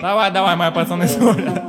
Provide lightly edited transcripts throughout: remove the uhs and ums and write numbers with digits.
Давай, давай, мои пацаны смотрят.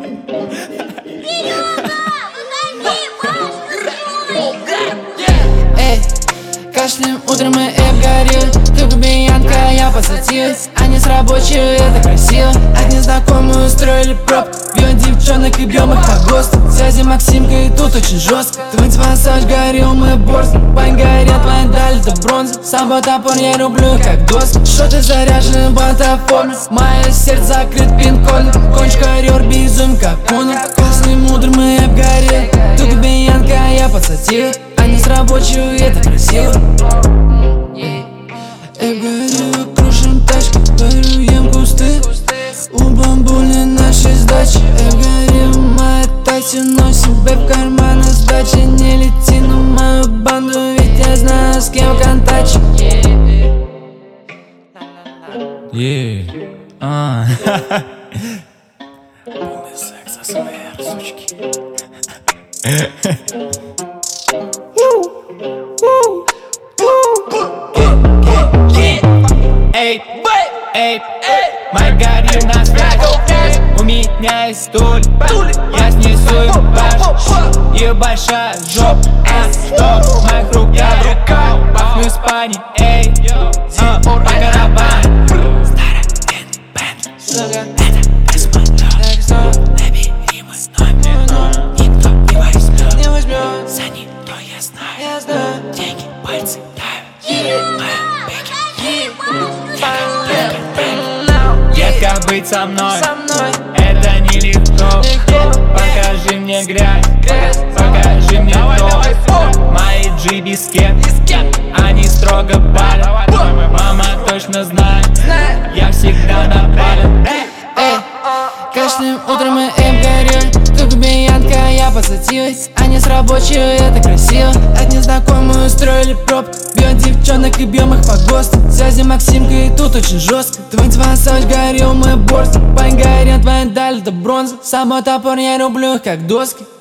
Эй, кашляем утром и обгорел. Ты губиянка, я посадилась. Они с рабочей, это красиво. От незнакомых устроили пробку. Бьем девчонок и бьем их по ГОСТу. Связи Максимка и тут очень жестко. Твой массаж горел, мы борзы. Пань горят, твои дали до бронзы. Сам топор я рублю как доски. Что ты заряжен в ботаформе? Мое сердце закрыт пин-кодом. Кончика рёр безум как конор. Классным утром мы обгорели. Ты губиянка, я подсадил. Они с рабочей, это красиво. Обгорел, крушим тачки, воруем кусты. У бамбули нашей сдачи. Обгорел, моя такси, но себе в карманы сдачи. Не лети на мою банду, ведь я знаю, с кем контачить. Полный секс, АСМР, сучки. Эй, мы горим на связь. У меня есть стуль, я снесу им баш. И большая жопа, что в моих руках. Пахну Испанией, эй, по каравану. Старая Бентли, это бесплатно. Набери мой номер, никто не возьмет. За ним, то я знаю, деньги пальцы давят. Детка, быть со мной, это нелегко. Покажи мне грязь, покажи мне то. Мои джи без кем, они строго палят. Мама точно знает, я всегда напален. Эй, кашляем утром и обгорел. Ты губиянка, я посадилась. Они с рабочей, это красиво. От незнакомых устроили пробку. Бьем девчонок и бьем их по ГОСТу. Связи Максимка и тут очень жестко. Твой массаж горел, мы борзы. Пань горят, твои дали до бронзы. Сам топор я рублю как доски.